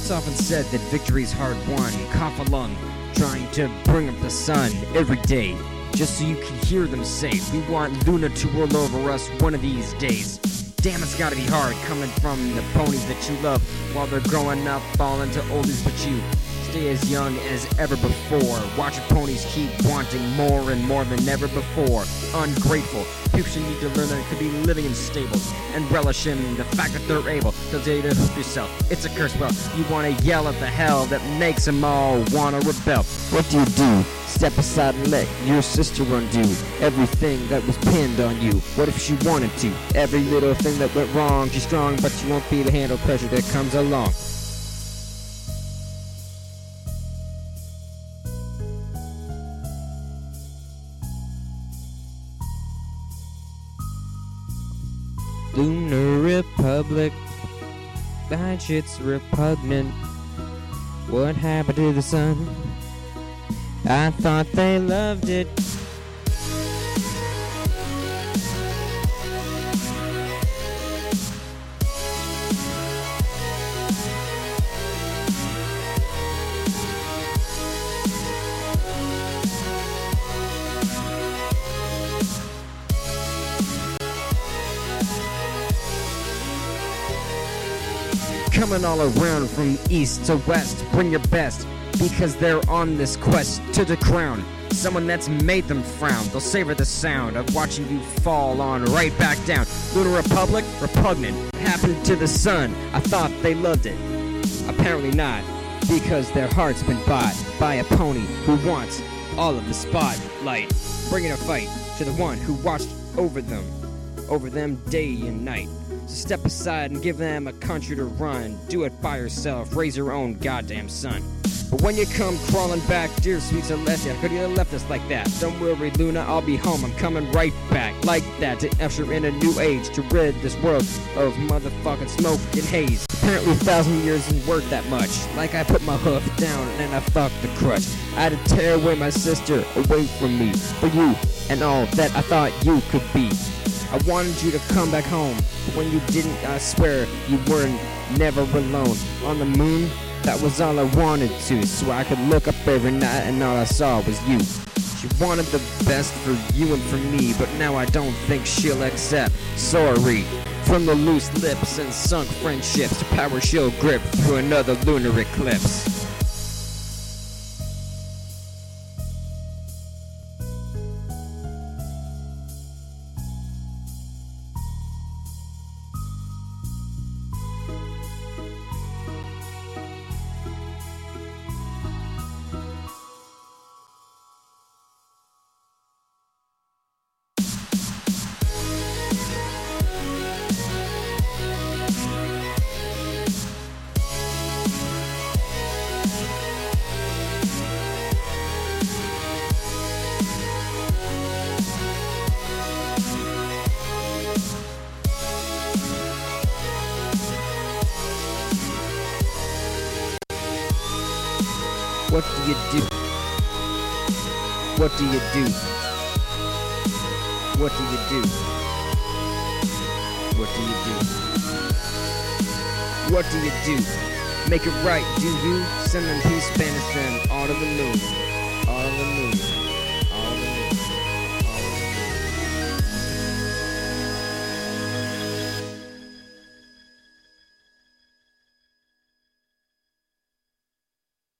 It's often said that victory's hard won. Cough a lung, trying to bring up the sun every day, just so you can hear them say, we want Luna to rule over us one of these days. Damn, it's gotta be hard coming from the ponies that you love while they're growing up, falling to oldies, but you stay as young as ever before. Watch your ponies keep wanting more and more than ever before. Ungrateful. People should need to learn that it could be living in stables and relish in the fact that they're able to dare to hoop yourself. It's a curse. Well, you want to yell at the hell that makes them all want to rebel. What do? Step aside and let your sister undo everything that was pinned on you. What if she wanted to? Every little thing that went wrong, she's strong, but she won't be able to handle pressure that comes along. Lunar Republic, that shit's repugnant. What happened to the sun? I thought they loved it. Coming all around from east to west, bring your best, because they're on this quest to the crown. Someone that's made them frown. They'll savor the sound of watching you fall on right back down. Lunar Republic, repugnant. What happened to the sun? I thought they loved it. Apparently not, because their heart's been bought by a pony who wants all of the spotlight. Bringing a fight to the one who watched over them day and night. So step aside and give them a country to run. Do it by yourself, raise your own goddamn son. But when you come crawling back, dear sweet Celestia, could you have left us like that? Don't worry, Luna, I'll be home, I'm coming right back. Like that, to usher in a new age, to rid this world of motherfucking smoke and haze. Apparently 1,000 years isn't worth that much. Like I put my hoof down and I fucked the crutch. I had to tear away my sister, away from me, for you and all that I thought you could be. I wanted you to come back home, but when you didn't, I swear you weren't never alone. On the moon, that was all I wanted to, so I could look up every night and all I saw was you. She wanted the best for you and for me, but now I don't think she'll accept. Sorry. From the loose lips and sunk friendships to power she'll grip through another lunar eclipse. What do you do? What do you do? What do you do? What do you do? What do you do? Make it right, do you? Send them peace, banish them all to the moon. All to the moon.